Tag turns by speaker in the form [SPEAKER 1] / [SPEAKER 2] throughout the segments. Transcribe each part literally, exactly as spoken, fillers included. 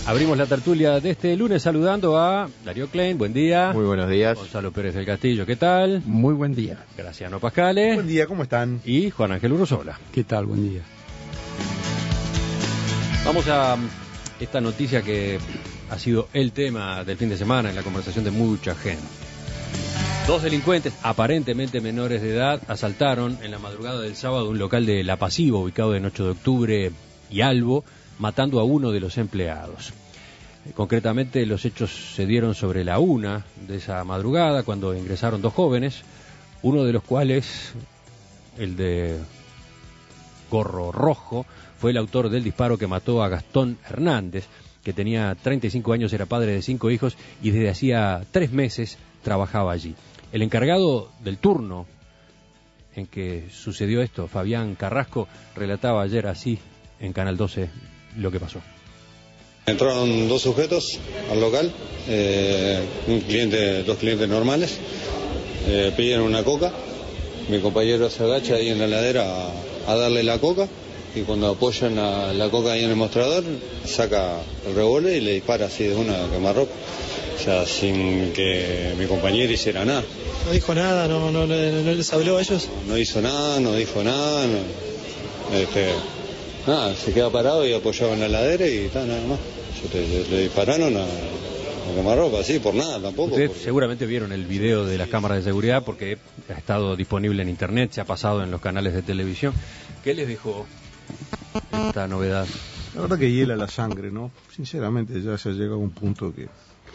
[SPEAKER 1] Abrimos la tertulia de este lunes saludando a Darío Klein, buen día.
[SPEAKER 2] Muy buenos días.
[SPEAKER 1] Gonzalo Pérez del Castillo, ¿qué tal?
[SPEAKER 3] Muy buen día.
[SPEAKER 1] Graciano Pascale.
[SPEAKER 4] Buen día, ¿cómo están?
[SPEAKER 1] Y Juan Ángel Urrosola.
[SPEAKER 3] ¿Qué tal? Buen día.
[SPEAKER 1] Vamos a esta noticia que ha sido el tema del fin de semana en la conversación de mucha gente. Dos delincuentes, aparentemente menores de edad, asaltaron en la madrugada del sábado un local de La Pasiva, ubicado en ocho de octubre y Albo, matando a uno de los empleados. Concretamente, los hechos se dieron sobre la una de esa madrugada, cuando ingresaron dos jóvenes, uno de los cuales, el de gorro rojo, fue el autor del disparo que mató a Gastón Hernández, que tenía treinta y cinco años, era padre de cinco hijos y desde hacía tres meses trabajaba allí. El encargado del turno en que sucedió esto, Fabián Carrasco, relataba ayer así en Canal doce lo que pasó.
[SPEAKER 5] Entraron dos sujetos al local, eh, un cliente, dos clientes normales, eh, pidieron una coca, mi compañero se agacha ahí en la heladera a, a darle la coca, y cuando apoyan la, la coca ahí en el mostrador, saca el revólver y le dispara así de una quemarropa, o sea, sin que mi compañero hiciera nada.
[SPEAKER 6] ¿No dijo nada? ¿No, no, no, no les habló a ellos?
[SPEAKER 5] No, no hizo nada, no dijo nada, no, este... Nada, se queda parado y apoyado en la ladera y está, nada más. Le, le dispararon a, a quemarropa, así, por nada tampoco.
[SPEAKER 1] Ustedes
[SPEAKER 5] porque...
[SPEAKER 1] seguramente vieron el video de las cámaras de seguridad porque ha estado disponible en internet, se ha pasado en los canales de televisión. ¿Qué les dejó esta novedad?
[SPEAKER 4] La verdad que hiela la sangre, ¿no? Sinceramente ya se ha llegado a un punto que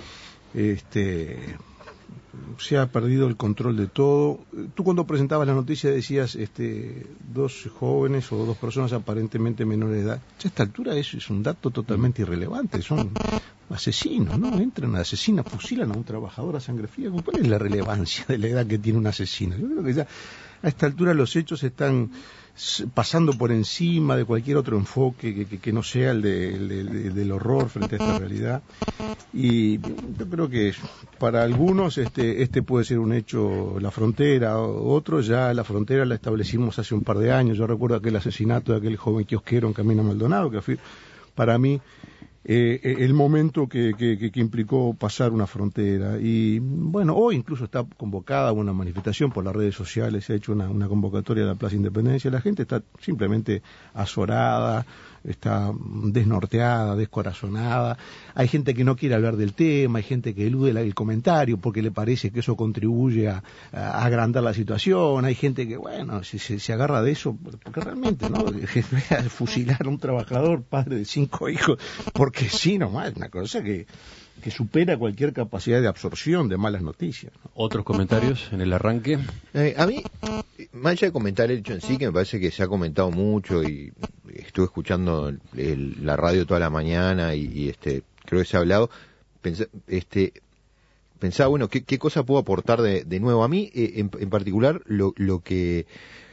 [SPEAKER 4] este se ha perdido el control de todo. Tú cuando presentabas la noticia decías este dos jóvenes o dos personas aparentemente menores de edad. Ya a esta altura eso es un dato totalmente irrelevante. Son asesinos, ¿no? Entran, asesinan, fusilan a un trabajador a sangre fría. ¿Cuál es la relevancia de la edad que tiene un asesino? Yo creo que ya a esta altura los hechos están pasando por encima de cualquier otro enfoque que, que, que no sea el, de, el, de, el de, del horror frente a esta realidad. Y yo creo que para algunos este, este puede ser un hecho, la frontera, otros ya la frontera la establecimos hace un par de años. Yo recuerdo aquel asesinato de aquel joven kiosquero en Camino Maldonado, que fue para mí eh, el momento que, que, que implicó pasar una frontera. Y bueno, hoy incluso está convocada una manifestación por las redes sociales, se ha hecho una, una convocatoria de la Plaza Independencia. La gente está simplemente azorada, está desnorteada, descorazonada. Hay gente que no quiere hablar del tema, hay gente que elude el comentario porque le parece que eso contribuye a, a agrandar la situación. Hay gente que, bueno, se, se, se agarra de eso porque realmente, ¿no? Fusilar a un trabajador, padre de cinco hijos, porque sí, nomás, una cosa que, que supera cualquier capacidad de absorción de malas noticias, ¿no?
[SPEAKER 1] ¿Otros comentarios en el arranque?
[SPEAKER 2] Eh, a mí, más allá de comentar el hecho en sí, que me parece que se ha comentado mucho y estuve escuchando el, el, la radio toda la mañana y, y este creo que se ha hablado, pensé, este, pensaba, bueno, ¿qué, qué cosa puedo aportar de, de nuevo? A mí, eh, en, en particular, lo, lo que...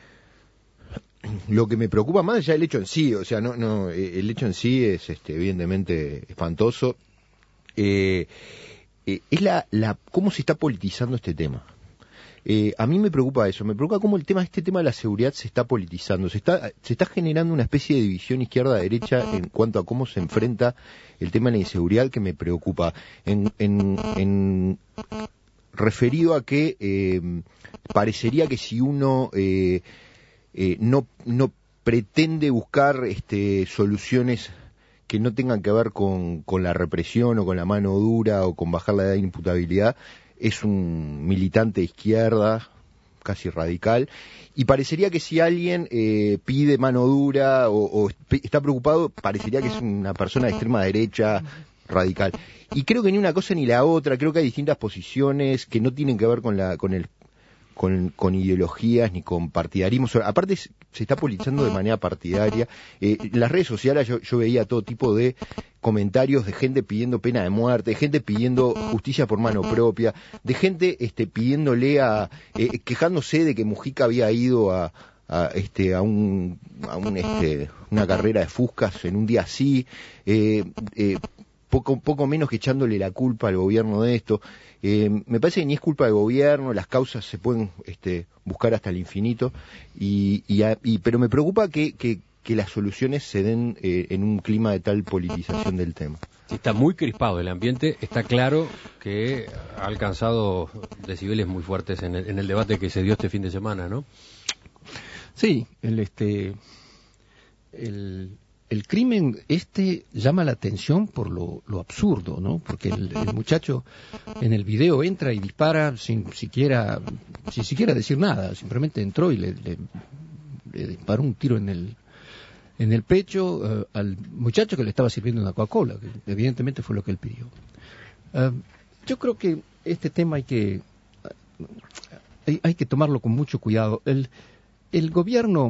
[SPEAKER 2] Lo que me preocupa más allá del hecho en sí, o sea, no, no, el hecho en sí es, este, evidentemente espantoso. Eh, eh, es la, la, cómo se está politizando este tema. Eh, a mí me preocupa eso, me preocupa cómo el tema, este tema de la seguridad se está politizando, se está, se está generando una especie de división izquierda-derecha en cuanto a cómo se enfrenta el tema de la inseguridad, que me preocupa. En, en, en referido a que eh, parecería que si uno eh, eh, no, no pretende buscar este, soluciones que no tengan que ver con, con la represión o con la mano dura o con bajar la edad de imputabilidad, es un militante de izquierda, casi radical, y parecería que si alguien eh, pide mano dura o, o está preocupado, parecería que es una persona de extrema derecha, radical. Y creo que ni una cosa ni la otra, creo que hay distintas posiciones que no tienen que ver con la con el Con, con ideologías ni con partidarismo. Aparte se está politizando de manera partidaria. Eh, en las redes sociales yo, yo veía todo tipo de comentarios de gente pidiendo pena de muerte, de gente pidiendo justicia por mano propia, de gente este, pidiéndole a, eh, quejándose de que Mujica había ido a, a este a un a un este una carrera de fuscas en un día así, eh, eh, poco poco menos que echándole la culpa al gobierno de esto. Eh, me parece que ni es culpa del gobierno, las causas se pueden este, buscar hasta el infinito, y, y, y pero me preocupa que, que, que las soluciones se den eh, en un clima de tal politización del tema.
[SPEAKER 1] Está muy crispado el ambiente, está claro que ha alcanzado decibeles muy fuertes en el, en el debate que se dio este fin de semana, ¿no?
[SPEAKER 3] Sí, el este el, el crimen este llama la atención por lo, lo absurdo, ¿no? Porque el, el muchacho en el video entra y dispara sin siquiera sin siquiera decir nada, simplemente entró y le, le, le disparó un tiro en el en el pecho uh, al muchacho que le estaba sirviendo una Coca-Cola, que evidentemente fue lo que él pidió. Uh, yo creo que este tema hay que uh, hay, hay que tomarlo con mucho cuidado. El, el gobierno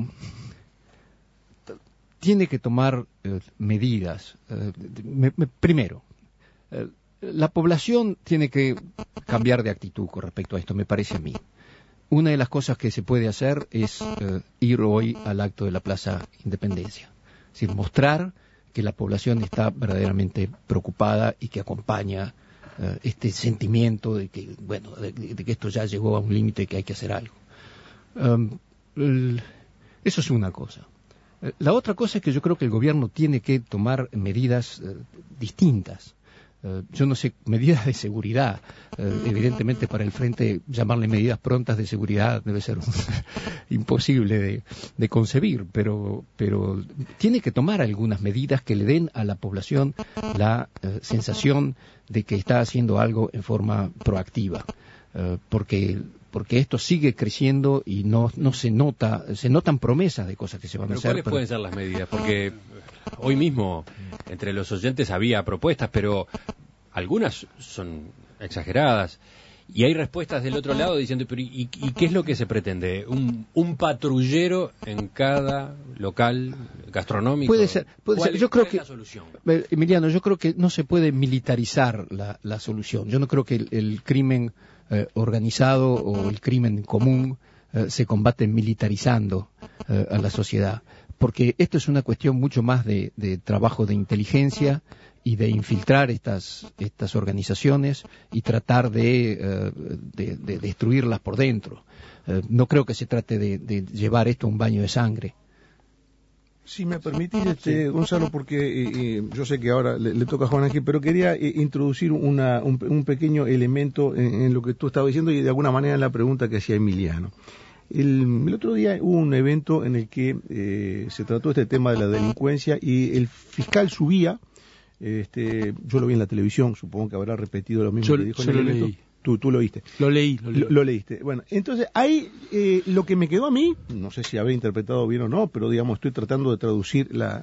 [SPEAKER 3] tiene que tomar uh, medidas. Uh, me, me, primero, uh, la población tiene que cambiar de actitud con respecto a esto, me parece a mí. Una de las cosas que se puede hacer es eh, ir hoy al acto de la Plaza Independencia. Es decir, mostrar que la población está verdaderamente preocupada y que acompaña eh, este sentimiento de que, bueno, de, de que esto ya llegó a un límite y que hay que hacer algo. Um, el, eso es una cosa. La otra cosa es que yo creo que el gobierno tiene que tomar medidas eh, distintas. Uh, yo no sé, medidas de seguridad, uh, evidentemente para el frente llamarle medidas prontas de seguridad debe ser imposible de, de concebir, pero, pero tiene que tomar algunas medidas que le den a la población la uh, sensación de que está haciendo algo en forma proactiva, uh, porque porque esto sigue creciendo y no no se nota, se notan promesas de cosas que se van
[SPEAKER 1] pero
[SPEAKER 3] a hacer.
[SPEAKER 1] ¿Cuáles pero... pueden ser las medidas? Porque hoy mismo entre los oyentes había propuestas, pero algunas son exageradas y hay respuestas del otro lado diciendo, pero ¿y, y qué es lo que se pretende? ¿Un, un patrullero en cada local gastronómico?
[SPEAKER 3] Puede ser, puede ser. Yo creo que,
[SPEAKER 1] la solución?
[SPEAKER 3] Emiliano, yo creo que no se puede militarizar la, la solución. Yo no creo que el, el crimen eh, organizado o el crimen común eh, se combate militarizando eh, a la sociedad, porque esto es una cuestión mucho más de, de trabajo de inteligencia y de infiltrar estas estas organizaciones y tratar de, uh, de, de destruirlas por dentro. Uh, no creo que se trate de, de llevar esto a un baño de sangre.
[SPEAKER 4] Si me permitís, este, Gonzalo, porque eh, eh, yo sé que ahora le, le toca a Juan Ángel, pero quería eh, introducir una, un, un pequeño elemento en, en lo que tú estabas diciendo y de alguna manera en la pregunta que hacía Emiliano. El, el otro día hubo un evento en el que eh, se trató este tema de la delincuencia y el fiscal subía, este, yo lo vi en la televisión, supongo que habrá repetido lo mismo
[SPEAKER 7] yo,
[SPEAKER 4] que dijo
[SPEAKER 7] yo
[SPEAKER 4] en el
[SPEAKER 7] lo
[SPEAKER 4] evento.
[SPEAKER 7] Leí.
[SPEAKER 4] Tú, tú lo viste.
[SPEAKER 7] Lo leí, lo leí.
[SPEAKER 4] Lo, lo leíste. Bueno, entonces ahí eh, lo que me quedó a mí, no sé si habré interpretado bien o no, pero digamos estoy tratando de traducir la,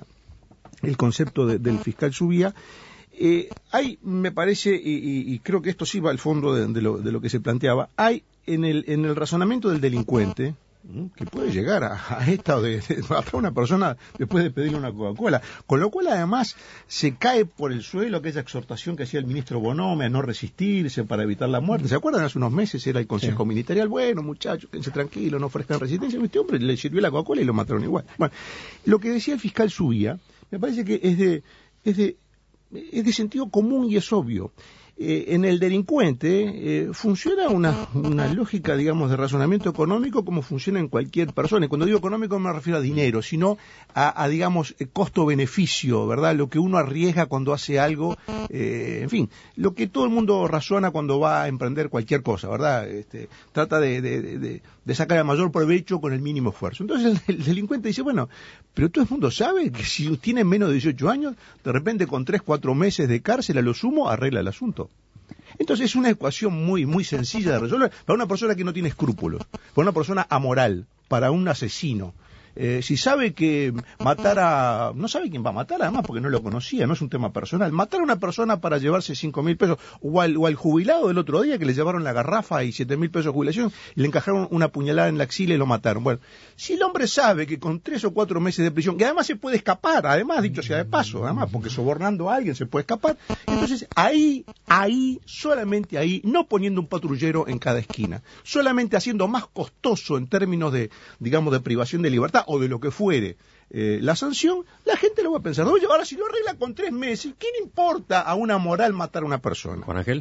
[SPEAKER 4] el concepto de, del fiscal subía. Eh, hay, me parece, y, y, y creo que esto sí va al fondo de, de, lo, de lo que se planteaba, hay en el, en el razonamiento del delincuente, que puede llegar a, a esta de, de matar a una persona después de pedirle una Coca-Cola, con lo cual además se cae por el suelo aquella exhortación que hacía el ministro Bonome a no resistirse para evitar la muerte. ¿Se acuerdan? Hace unos meses era el Consejo sí. Ministerial, bueno muchachos, quédense tranquilos, no ofrezcan resistencia. Este hombre le sirvió la Coca-Cola y lo mataron igual. Bueno, lo que decía el fiscal Subía, me parece que es de, es de, es de sentido común y es obvio. Eh, en el delincuente eh, funciona una, una lógica, digamos, de razonamiento económico como funciona en cualquier persona. Y cuando digo económico no me refiero a dinero, sino a, a digamos, costo-beneficio, ¿verdad? Lo que uno arriesga cuando hace algo, eh, en fin, lo que todo el mundo razona cuando va a emprender cualquier cosa, ¿verdad? Este, trata de, de, de, de sacar el mayor provecho con el mínimo esfuerzo. Entonces el, el delincuente dice, bueno, pero todo el mundo sabe que si tiene menos de dieciocho años, de repente con tres, cuatro meses de cárcel a lo sumo arregla el asunto. Entonces es una ecuación muy muy sencilla de resolver para una persona que no tiene escrúpulos, para una persona amoral, para un asesino. Eh, si sabe que matar a... no sabe quién va a matar, además, porque no lo conocía, no es un tema personal. Matar a una persona para llevarse cinco mil pesos, o al, o al jubilado del otro día que le llevaron la garrafa y siete mil pesos de jubilación, y le encajaron una puñalada en la axila y lo mataron. Bueno, si el hombre sabe que con tres o cuatro meses de prisión, que además se puede escapar, además, dicho sea de paso, además, porque sobornando a alguien se puede escapar, entonces ahí, ahí, solamente ahí, no poniendo un patrullero en cada esquina, solamente haciendo más costoso en términos de, digamos, de privación de libertad, o de lo que fuere eh, la sanción, la gente lo va a pensar. Oye, ahora si lo arregla con tres meses, ¿qué le importa a una moral matar a una persona?
[SPEAKER 1] Juan Ángel.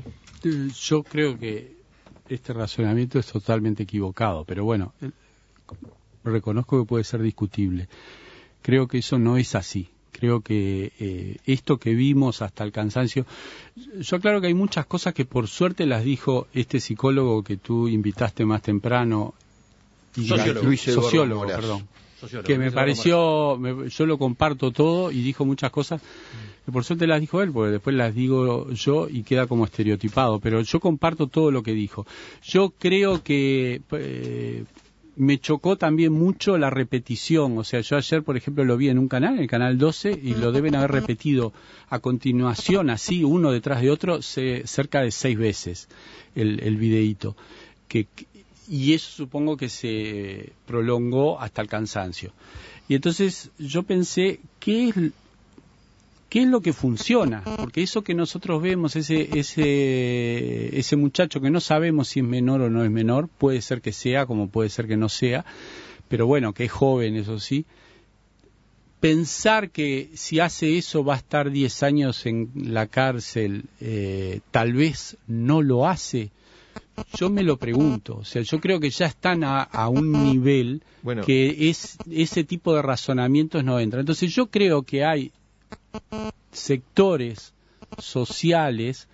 [SPEAKER 7] Yo creo que este razonamiento es totalmente equivocado, pero bueno, reconozco que puede ser discutible. Creo que eso no es así. creo que eh, esto que vimos hasta el cansancio, yo aclaro que hay muchas cosas que por suerte las dijo este psicólogo que tú invitaste más temprano, y
[SPEAKER 1] Sociólogo.
[SPEAKER 2] Luis Eduardo
[SPEAKER 7] sociólogo,
[SPEAKER 2] Moraz.
[SPEAKER 7] perdón,
[SPEAKER 1] Sociólogo,
[SPEAKER 7] que me
[SPEAKER 1] Luis Eduardo
[SPEAKER 7] pareció, me- yo lo comparto todo y dijo muchas cosas que por suerte las dijo él, porque después las digo yo y queda como estereotipado, pero yo comparto todo lo que dijo. Yo creo que eh, me chocó también mucho la repetición, o sea, yo ayer, por ejemplo, lo vi en un canal, en el canal doce, y lo deben haber repetido a continuación, así, uno detrás de otro, se, cerca de seis veces el, el videíto. Que, que- y eso supongo que se prolongó hasta el cansancio. Y entonces yo pensé, ¿qué es, qué es lo que funciona? Porque eso que nosotros vemos, ese, ese, ese muchacho que no sabemos si es menor o no es menor, puede ser que sea, como puede ser que no sea, pero bueno, que es joven, eso sí. Pensar que si hace eso va a estar diez años en la cárcel, eh, tal vez no lo hace. Yo me lo pregunto, o sea, yo creo que ya están a, a un nivel
[SPEAKER 2] Bueno.
[SPEAKER 7] que es ese tipo de razonamientos no entran. Entonces yo creo que hay sectores sociales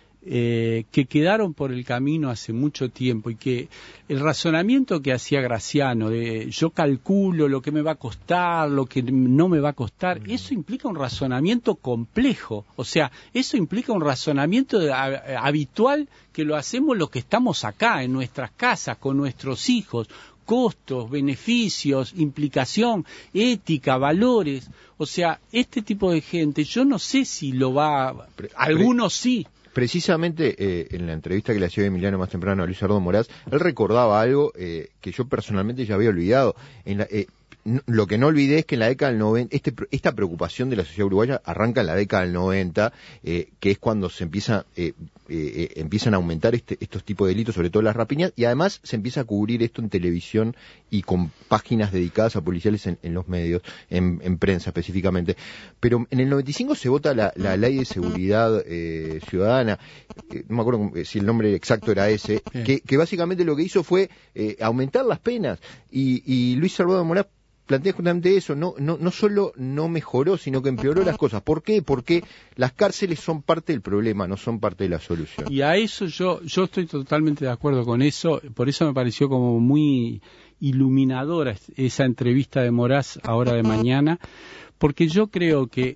[SPEAKER 7] eh, que quedaron por el camino hace mucho tiempo y que el razonamiento que hacía Graciano de yo calculo lo que me va a costar, lo que no me va a costar, eso implica un razonamiento complejo, o sea, eso implica un razonamiento de- a- habitual que lo hacemos los que estamos acá en nuestras casas con nuestros hijos, costos, beneficios, implicación, ética, valores, o sea, este tipo de gente yo no sé si lo va,
[SPEAKER 2] Pre-
[SPEAKER 7] algunos sí.
[SPEAKER 2] Precisamente eh, en la entrevista que le hacía Emiliano más temprano a Luis Eduardo Moraz, él recordaba algo eh, que yo personalmente ya había olvidado. En la, eh, n- lo que no olvidé es que en la década del noventa, este, pre- esta preocupación de la sociedad uruguaya arranca en la década del noventa, eh, que es cuando se empieza, eh, eh, eh, empiezan a aumentar este, estos tipos de delitos, sobre todo las rapiñas, y además se empieza a cubrir esto en televisión y con páginas dedicadas a policiales en, en los medios, en, en prensa específicamente. Pero en el noventa y cinco se vota la, la ley de seguridad eh, ciudadana, eh, no me acuerdo cómo- si el nombre exacto era ese,
[SPEAKER 7] Sí.
[SPEAKER 2] que, que básicamente lo que hizo fue eh, aumentar las penas, y, y Luis Eduardo Moraz plantea justamente eso, no, no, no solo no mejoró, sino que empeoró las cosas. ¿Por qué? Porque las cárceles son parte del problema, no son parte de la solución.
[SPEAKER 7] Y a eso yo, yo estoy totalmente de acuerdo con eso, por eso me pareció como muy iluminadora esa entrevista de Moraz ahora de mañana, porque yo creo que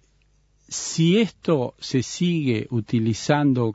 [SPEAKER 7] si esto se sigue utilizando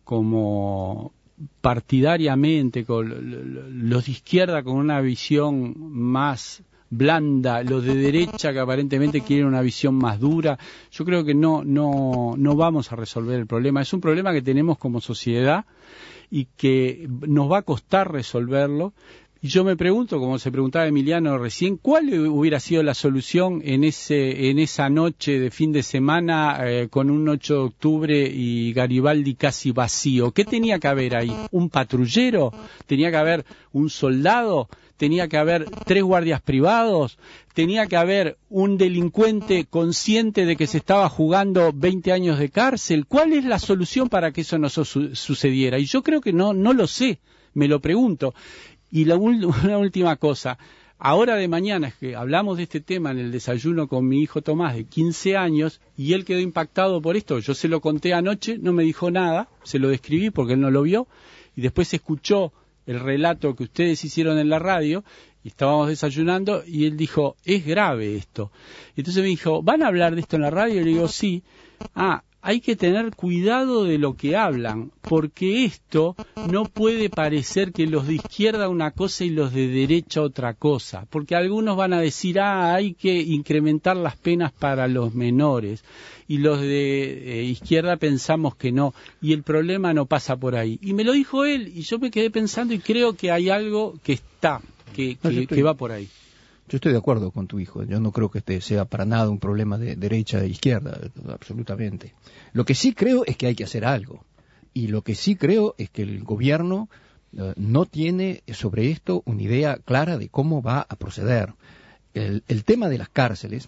[SPEAKER 7] como partidariamente, con los de izquierda con una visión más blanda, los de derecha que aparentemente quieren una visión más dura, yo creo que no, no, no vamos a resolver el problema. Es un problema que tenemos como sociedad y que nos va a costar resolverlo. Y yo me pregunto, como se preguntaba Emiliano recién, ¿cuál hubiera sido la solución en ese en esa noche de fin de semana eh, con un ocho de octubre y Garibaldi casi vacío? ¿Qué tenía que haber ahí? ¿Un patrullero? ¿Tenía que haber un soldado? ¿Tenía que haber tres guardias privados? ¿Tenía que haber un delincuente consciente de que se estaba jugando veinte años de cárcel? ¿Cuál es la solución para que eso no su- sucediera? Y yo creo que no, no lo sé, me lo pregunto. Y la ul- una última cosa, ahora de mañana es que hablamos de este tema en el desayuno con mi hijo Tomás de quince años y él quedó impactado por esto. Yo se lo conté anoche, no me dijo nada, se lo describí porque él no lo vio y después escuchó el relato que ustedes hicieron en la radio y estábamos desayunando y él dijo, es grave esto. Y entonces me dijo, ¿van a hablar de esto en la radio? Y le digo, sí. Ah, hay que tener cuidado de lo que hablan, porque esto no puede parecer que los de izquierda una cosa y los de derecha otra cosa, porque algunos van a decir, ah, hay que incrementar las penas para los menores, y los de eh, izquierda pensamos que no, y el problema no pasa por ahí. Y me lo dijo él, y yo me quedé pensando, y creo que hay algo que está, que,
[SPEAKER 3] No,
[SPEAKER 7] que,
[SPEAKER 3] yo estoy-
[SPEAKER 7] que va por ahí.
[SPEAKER 3] Yo estoy de acuerdo con tu hijo. Yo no creo que este sea para nada un problema de derecha e izquierda, absolutamente. Lo que sí creo es que hay que hacer algo. Y lo que sí creo es que el gobierno eh, no tiene sobre esto una idea clara de cómo va a proceder. El, el tema de las cárceles,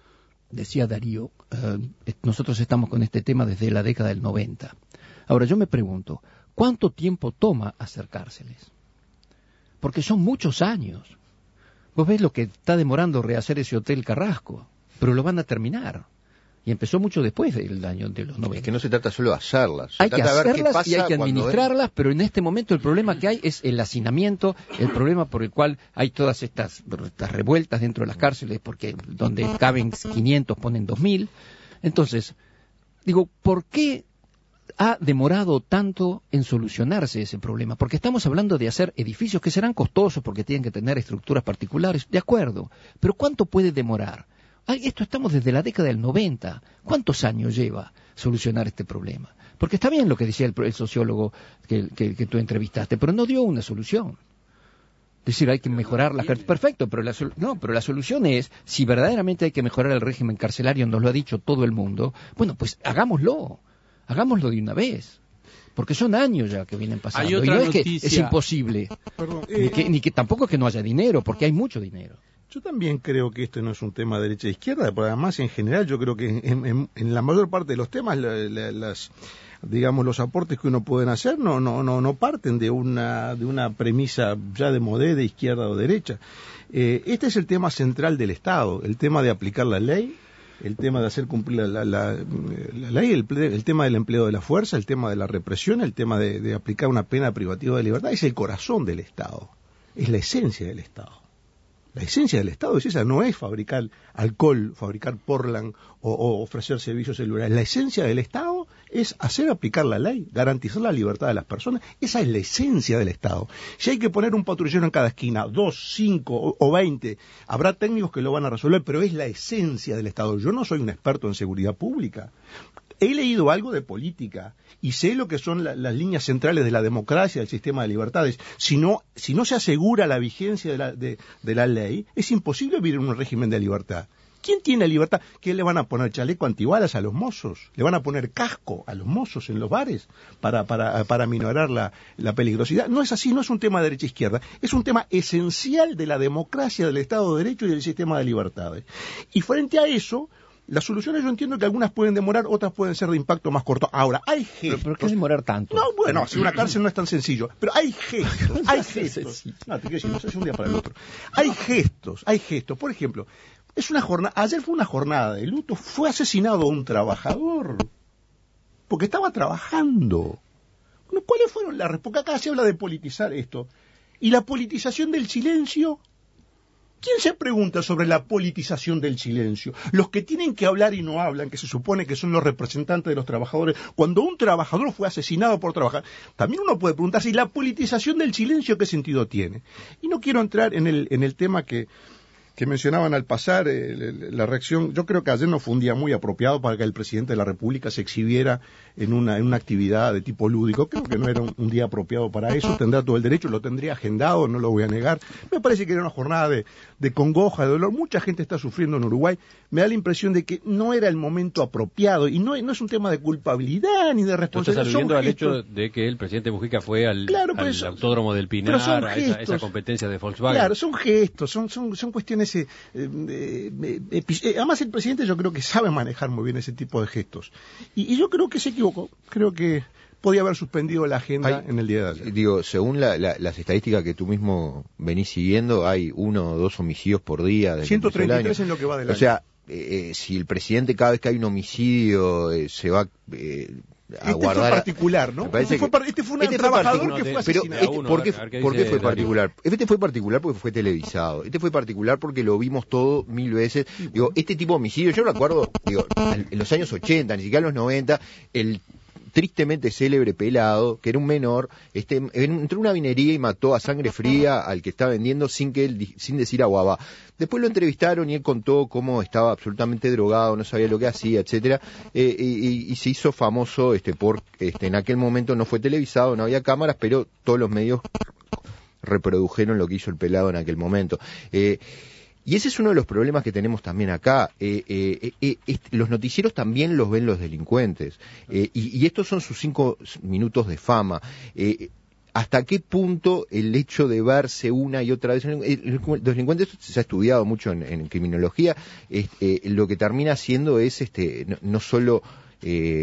[SPEAKER 3] decía Darío, eh, nosotros estamos con este tema desde la década del noventa. Ahora yo me pregunto, ¿cuánto tiempo toma hacer cárceles? Porque son muchos años. Vos ves lo que está demorando rehacer ese Hotel Carrasco, pero lo van a terminar. Y empezó mucho después del año de los noventa.
[SPEAKER 2] Es que no se trata solo de hacerlas. Se
[SPEAKER 3] hay que
[SPEAKER 2] trata de ver qué
[SPEAKER 3] hacerlas
[SPEAKER 2] pasa
[SPEAKER 3] y hay que
[SPEAKER 2] cuando
[SPEAKER 3] administrarlas, es... pero en este momento el problema que hay es el hacinamiento, el problema por el cual hay todas estas, estas revueltas dentro de las cárceles, porque donde caben quinientos ponen dos mil. Entonces, digo, ¿por qué ha demorado tanto en solucionarse ese problema? Porque estamos hablando de hacer edificios que serán costosos porque tienen que tener estructuras particulares, de acuerdo, pero ¿cuánto puede demorar? Ay, esto estamos desde la década del noventa. ¿Cuántos años lleva solucionar este problema? Porque está bien lo que decía el, el sociólogo que, que, que tú entrevistaste, pero no dio una solución. Es decir, hay que mejorar las cárceles. Perfecto, pero la, no, pero la solución es, si verdaderamente hay que mejorar el régimen carcelario, nos lo ha dicho todo el mundo, bueno, pues hagámoslo. Hagámoslo de una vez. Porque son años ya que vienen pasando.
[SPEAKER 7] Hay otra
[SPEAKER 3] y no
[SPEAKER 7] noticia...
[SPEAKER 3] es que es imposible.
[SPEAKER 4] Perdón,
[SPEAKER 3] eh... ni, que, ni que tampoco es que no haya dinero, porque hay mucho dinero.
[SPEAKER 4] Yo también creo que esto no es un tema de derecha e izquierda, pero además en general yo creo que en, en, en la mayor parte de los temas la, la, las digamos los aportes que uno pueden hacer no no no no parten de una de una premisa ya de modé de izquierda o derecha. Eh, este es el tema central del Estado, el tema de aplicar la ley, el tema de hacer cumplir la, la, la, la ley, el, el tema del empleo de la fuerza, el tema de la represión, el tema de, de aplicar una pena privativa de libertad, es el corazón del Estado, es la esencia del Estado. La esencia del Estado es esa, no es fabricar alcohol, fabricar Portland o, o ofrecer servicios celulares. La esencia del Estado es hacer aplicar la ley, garantizar la libertad de las personas. Esa es la esencia del Estado. Si hay que poner un patrullero en cada esquina, dos, cinco o, o veinte, habrá técnicos que lo van a resolver, pero es la esencia del Estado. Yo no soy un experto en seguridad pública. He leído algo de política y sé lo que son la, las líneas centrales de la democracia, del sistema de libertades. Si no, si no se asegura la vigencia de la, de, de la ley, es imposible vivir en un régimen de libertad. ¿Quién tiene libertad? ¿Qué le van a poner chaleco antibalas a los mozos? ¿Le van a poner casco a los mozos en los bares para, para, para minorar la, la peligrosidad? No es así, no es un tema de derecha-izquierda, es un tema esencial de la democracia, del Estado de Derecho y del sistema de libertades. Y frente a eso, las soluciones yo entiendo que algunas pueden demorar, otras pueden ser de impacto más corto. Ahora, hay gestos.
[SPEAKER 3] ¿Pero por qué demorar tanto?
[SPEAKER 4] No, bueno, si una cárcel no es tan sencillo. Pero hay gestos, hay gestos. No, te quiero decir, no sé si un día para el otro. Hay gestos, hay gestos. Por ejemplo, es una jornada, ayer fue una jornada de luto, fue asesinado un trabajador. Porque estaba trabajando. Bueno, ¿cuáles fueron las respuestas? Porque acá se habla de politizar esto. ¿Y la politización del silencio? ¿Quién se pregunta sobre la politización del silencio? Los que tienen que hablar y no hablan, que se supone que son los representantes de los trabajadores. Cuando un trabajador fue asesinado por trabajar, también uno puede preguntarse, ¿y la politización del silencio qué sentido tiene? Y no quiero entrar en el, en el tema que, que mencionaban al pasar, eh, la reacción. Yo creo que ayer no fue un día muy apropiado para que el presidente de la República se exhibiera en una, en una actividad de tipo lúdico. Creo que no era un, un día apropiado para eso, tendrá todo el derecho, lo tendría agendado, no lo voy a negar. Me parece que era una jornada de, de congoja, de dolor. Mucha gente está sufriendo en Uruguay. Me da la impresión de que no era el momento apropiado, y no, no es un tema de culpabilidad ni de responsabilidad.
[SPEAKER 1] Estás aludiendo al hecho de que el presidente Mujica fue al,
[SPEAKER 4] claro,
[SPEAKER 1] al
[SPEAKER 4] eso,
[SPEAKER 1] autódromo del Pinar, a esa, esa competencia de Volkswagen.
[SPEAKER 4] Claro, son gestos, son, son, son cuestiones... Eh, eh, eh, eh, además el presidente yo creo que sabe manejar muy bien ese tipo de gestos. Y, y yo creo que se equivocó. Creo que podía haber suspendido la agenda hay, en el día de ayer.
[SPEAKER 2] Digo, según la, la, las estadísticas que tú mismo venís siguiendo, hay uno o dos homicidios por día.
[SPEAKER 4] ciento treinta y tres en lo que va del año.
[SPEAKER 2] O sea, eh, si el presidente cada vez que hay un homicidio eh, se va... Eh, a
[SPEAKER 4] este
[SPEAKER 2] guardar,
[SPEAKER 4] fue particular, ¿no? Este fue, que, este fue un este trabajador fue que fue asesinado.
[SPEAKER 2] Pero, este, ¿por qué, ver, ¿por qué fue particular? Este fue particular porque fue televisado. Este fue particular porque lo vimos todo mil veces. Digo, este tipo de homicidio, yo recuerdo, digo, en los años ochenta, ni siquiera en los noventa, el tristemente célebre Pelado, que era un menor, este, entró en una vinería y mató a sangre fría al que estaba vendiendo sin que él, sin decir aguaba. Después lo entrevistaron y él contó cómo estaba absolutamente drogado, no sabía lo que hacía, etcétera, eh, y, y se hizo famoso, este, por, este, en aquel momento no fue televisado, no había cámaras, pero todos los medios reprodujeron lo que hizo el Pelado en aquel momento. Eh, Y ese es uno de los problemas que tenemos también acá. Eh, eh, eh, eh, los noticieros también los ven los delincuentes. Eh, y, y estos son sus cinco minutos de fama. Eh, ¿Hasta qué punto el hecho de verse una y otra vez... Los delincuentes, se ha estudiado mucho en, en criminología, este, lo que termina haciendo es este, no, no solo... Eh,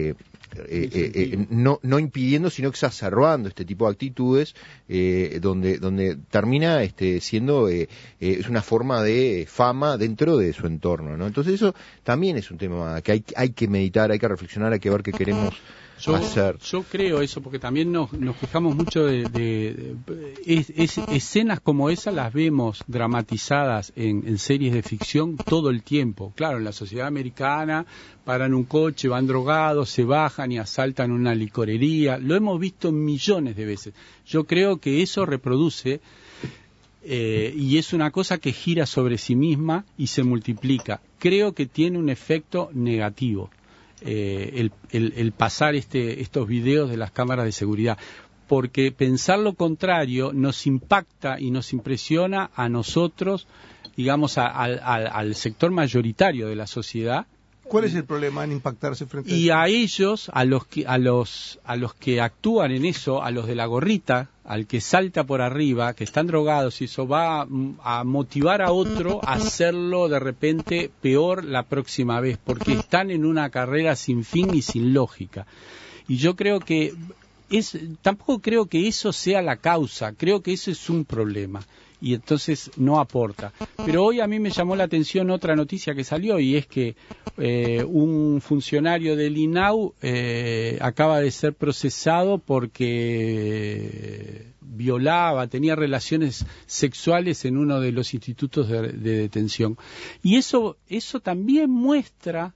[SPEAKER 2] Eh, eh, eh, no, no impidiendo, sino exacerbando este tipo de actitudes, eh, donde, donde termina este, siendo eh, eh, es una forma de fama dentro de su entorno, ¿no? Entonces eso también es un tema que hay, hay que meditar, hay que reflexionar, hay que ver qué queremos
[SPEAKER 7] yo,
[SPEAKER 2] hacer.
[SPEAKER 7] Yo creo eso, porque también nos, nos fijamos mucho de, de, de es, es, escenas como esas las vemos dramatizadas en, en series de ficción todo el tiempo. Claro, en la sociedad americana paran un coche, van drogados, se bajan y asaltan una licorería. Lo hemos visto millones de veces. Yo creo que eso reproduce eh, y es una cosa que gira sobre sí misma y se multiplica. Creo que tiene un efecto negativo. Eh, el, el, el pasar este, estos videos de las cámaras de seguridad, porque pensar lo contrario nos impacta y nos impresiona a nosotros, digamos, a, a, a, al sector mayoritario de la sociedad.
[SPEAKER 4] ¿Cuál es el problema en impactarse frente a
[SPEAKER 7] Y
[SPEAKER 4] eso?
[SPEAKER 7] a ellos, a los que a los a los que actúan en eso, a los de la gorrita, al que salta por arriba, que están drogados, y eso va a, a motivar a otro a hacerlo de repente peor la próxima vez, porque están en una carrera sin fin y sin lógica. Y yo creo que es tampoco creo que eso sea la causa, creo que eso es un problema. Y entonces no aporta. Pero hoy a mí me llamó la atención otra noticia que salió, y es que eh, un funcionario del I N A U eh, acaba de ser procesado porque violaba, tenía relaciones sexuales en uno de los institutos de, de detención. Y eso, eso también muestra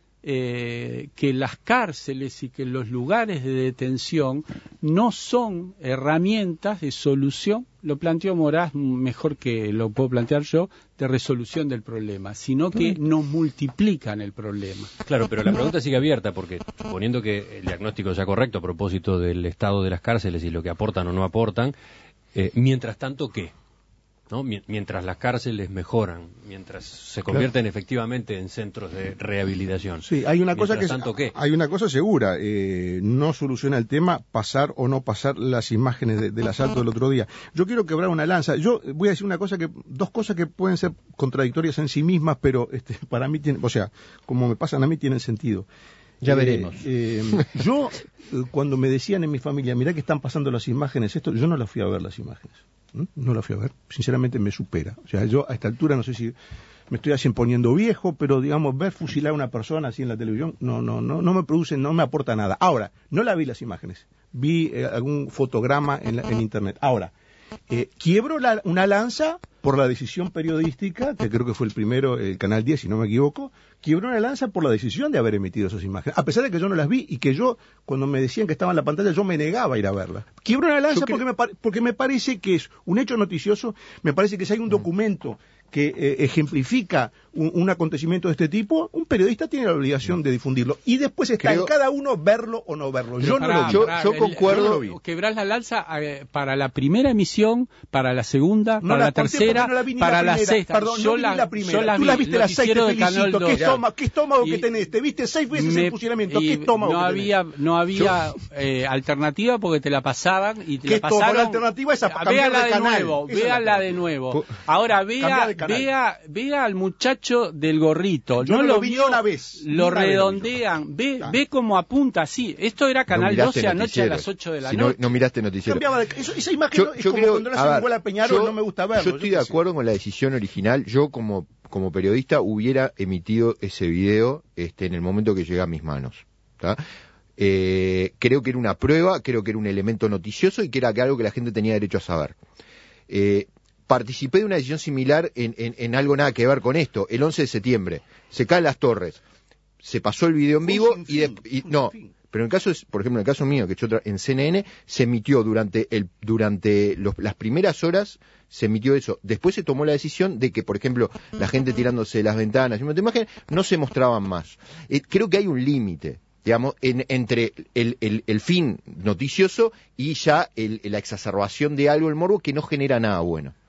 [SPEAKER 7] Eh, que las cárceles y que los lugares de detención no son herramientas de solución, lo planteó Moraz mejor que lo puedo plantear yo, de resolución del problema, sino que nos multiplican el problema.
[SPEAKER 1] Claro, pero la pregunta sigue abierta, porque suponiendo que el diagnóstico sea correcto a propósito del estado de las cárceles y lo que aportan o no aportan, eh, mientras tanto, ¿qué? ¿No? Mientras las cárceles mejoran, mientras se convierten claro. efectivamente en centros de rehabilitación.
[SPEAKER 4] Sí, hay una cosa que
[SPEAKER 1] tanto, ¿qué?
[SPEAKER 4] hay una cosa segura, eh, no soluciona el tema pasar o no pasar las imágenes de, del asalto del otro día. Yo quiero quebrar una lanza. Yo voy a decir una cosa que, dos cosas que pueden ser contradictorias en sí mismas, pero este, para mí tienen, o sea, como me pasan a mí tienen sentido.
[SPEAKER 3] Ya
[SPEAKER 4] eh,
[SPEAKER 3] veremos.
[SPEAKER 4] Eh, yo, cuando me decían en mi familia, mirá que están pasando las imágenes, esto, yo no las fui a ver las imágenes. No la fui a ver, sinceramente me supera. O sea, yo a esta altura no sé si me estoy así poniendo viejo, pero digamos, ver fusilar a una persona así en la televisión, no, no, no, no me produce, no me aporta nada. Ahora, no la vi las imágenes, vi eh, algún fotograma en, la, en internet. Ahora, eh, quiebro la, una lanza por la decisión periodística, que creo que fue el primero, el Canal diez, si no me equivoco, quiebro una lanza por la decisión de haber emitido esas imágenes, a pesar de que yo no las vi y que yo, cuando me decían que estaban en la pantalla, yo me negaba a ir a verlas. Quiebro una lanza porque me, porque me parece que es un hecho noticioso, me parece que si hay un documento que eh, ejemplifica un, un acontecimiento de este tipo, un periodista tiene la obligación de difundirlo. Y después está
[SPEAKER 2] Creo...
[SPEAKER 4] en cada uno verlo o no verlo. Yo
[SPEAKER 7] pará,
[SPEAKER 4] no lo vi.
[SPEAKER 2] Yo,
[SPEAKER 7] pará,
[SPEAKER 2] yo
[SPEAKER 7] el,
[SPEAKER 2] concuerdo.
[SPEAKER 7] el, quebrás la lanza eh, para la primera emisión, para la segunda,
[SPEAKER 4] no
[SPEAKER 7] para
[SPEAKER 4] la,
[SPEAKER 7] la tercera,
[SPEAKER 4] no la vi ni
[SPEAKER 7] para
[SPEAKER 4] la,
[SPEAKER 7] la sexta.
[SPEAKER 4] Perdón,
[SPEAKER 7] yo
[SPEAKER 4] no
[SPEAKER 7] la,
[SPEAKER 4] vi la primera.
[SPEAKER 7] yo la
[SPEAKER 4] Tú
[SPEAKER 7] vi,
[SPEAKER 4] la viste las seis, te felicito. ¿Qué estómago, ¿Qué estómago que tenés? Te viste seis veces
[SPEAKER 7] me,
[SPEAKER 4] el fusilamiento. ¿Qué estómago
[SPEAKER 7] no
[SPEAKER 4] que
[SPEAKER 7] había,
[SPEAKER 4] tenés?
[SPEAKER 7] no había eh, alternativa porque te la pasaban y te
[SPEAKER 4] ¿Qué
[SPEAKER 7] la pasaron.
[SPEAKER 4] La alternativa es a cambiar
[SPEAKER 7] véala
[SPEAKER 4] de
[SPEAKER 7] de
[SPEAKER 4] canal.
[SPEAKER 7] nuevo,
[SPEAKER 4] Esa
[SPEAKER 7] véala
[SPEAKER 4] es la
[SPEAKER 7] de nuevo. Ahora vea, vea, vea al muchacho del gorrito.
[SPEAKER 4] Yo
[SPEAKER 7] no,
[SPEAKER 4] no
[SPEAKER 7] lo
[SPEAKER 4] lo vi
[SPEAKER 7] vio,
[SPEAKER 4] una vez.
[SPEAKER 7] lo
[SPEAKER 4] una
[SPEAKER 7] redondean. Ve,
[SPEAKER 4] ah.
[SPEAKER 7] ve cómo apunta así. Esto era Canal
[SPEAKER 2] no
[SPEAKER 7] doce anoche a las ocho de la
[SPEAKER 2] si
[SPEAKER 7] noche.
[SPEAKER 2] No, no miraste noticiero.
[SPEAKER 4] De, eso, esa imagen
[SPEAKER 2] yo,
[SPEAKER 4] no, es
[SPEAKER 2] yo
[SPEAKER 4] como
[SPEAKER 2] creo,
[SPEAKER 4] cuando le hacen igual a Peñarol, no me gusta verlo.
[SPEAKER 2] Yo estoy
[SPEAKER 4] yo
[SPEAKER 2] de acuerdo sé. con la decisión original. Yo como como periodista hubiera emitido ese video este, en el momento que llega a mis manos. ¿Tá? Eh, creo que era una prueba, creo que era un elemento noticioso y que era algo que la gente tenía derecho a saber. Eh, participé de una decisión similar en, en, en algo nada que ver con esto. El once de septiembre, se caen las torres, se pasó el video en vivo y, de, y no, pero en el caso, por ejemplo, en el caso mío, que yo tra- en C N N, se emitió durante el durante los, las primeras horas, se emitió eso. Después se tomó la decisión de que, por ejemplo, la gente tirándose de las ventanas y un montón de imágenes no se mostraban más. Eh, creo que hay un límite, digamos, en, entre el, el, el fin noticioso y ya el, la exacerbación de algo, el morbo, que no genera nada bueno.